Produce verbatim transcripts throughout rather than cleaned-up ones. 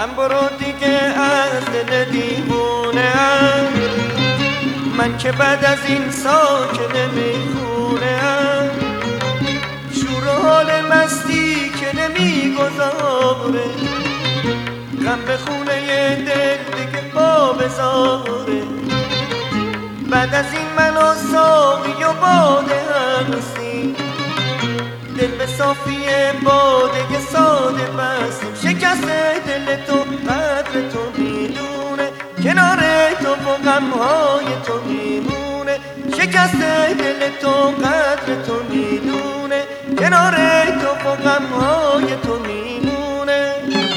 هم برو دیگه از دل دیوونه ام، من که بعد از این ساکن میخونه ام، شور و حال مستی که نمیگذاره، غم به خونه دل دیگه پا بذاره. بعد از این من و ساقی و باده هستیم، دل به صافی باده ساده بستیم. شکست دل تو قدر تو میدونه، کنار تو و غمهای تو میمونه. شکست دل تو قدر تو میدونه، کنار تو و غمهای تو میمونه.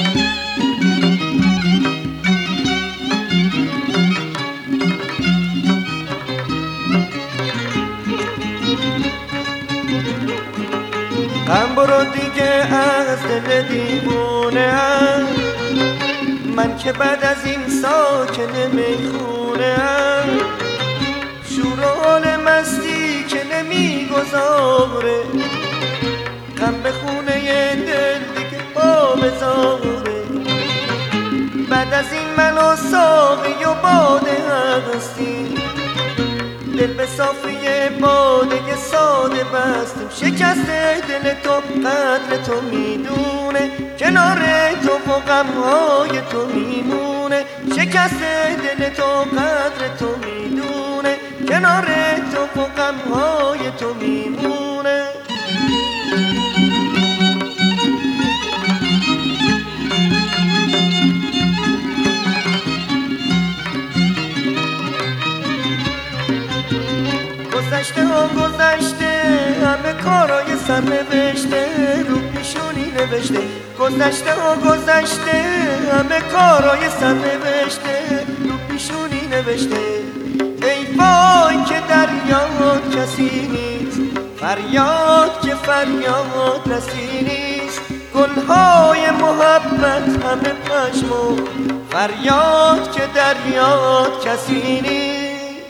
هم برو دیگه از دل دیوونه ام، من که بعد از این ساکن میخونه ام، شور و حال مستی که نمیگذاره، غم به خونه دل دیگه پا بذاره. بعد از این من و ساقی و باده هستیم، دل به صافی باده ساده بستیم. شکست دل تو قدر تو میدونه، کنار تو و غمهای تو میمونه. شکست دل تو قدر تو میدونه، کنار تو و غمهای تو میمونه. گذشته ها گذشته، همه کارای سر نوشته رو پیشونی نوشته. گذشته ها گذشته، همه کارای سر نوشته رو پیشونی نوشته. ای وای که دریاد کسی نیست، فریاد که فریاد رسی نیست. گلهای محبت همه پشمو، فریاد که دریاد کسی نیست.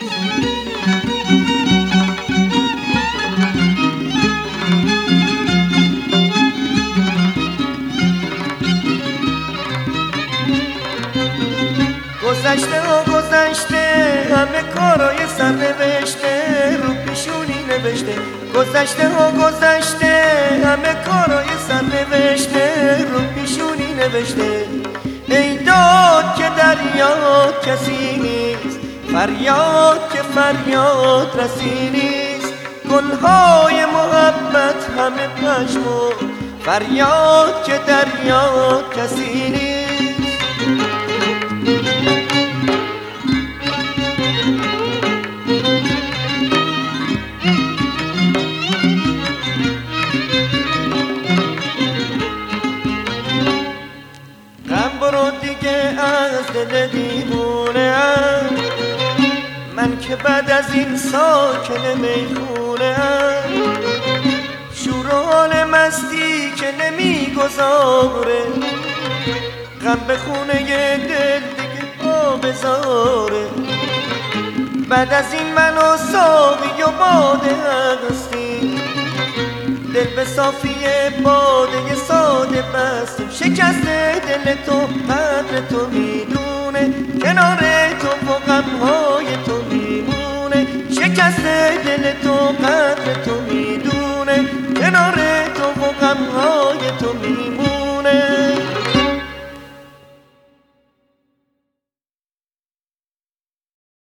گذشته و گذشته، همه کارای سر نوشته رو پیشونی نوشته. گذشته و گذشته، همه کارای سر نوشته رو پیشونی نوشته. ای داد که دریاد کسی نیست، فریاد که فریاد رسی نیست. گلهای محبت همه پشمو، فریاد که دریاد کسی نیست. برو دیگه از دل دیوونه ام، من که بعد از این ساکن میخونه ام. شور و حال مستی که نمیگذاره، غم به خونه دل دیگه پا بذاره. بعد از این من و ساقی و باده هستیم، دل به صافی باده ساده بستیم. شکست دل تو قدر تو میدونه، کنار تو و غمهای تو میمونه. شکست دل تو قدر تو میدونه، کنار تو و غمهای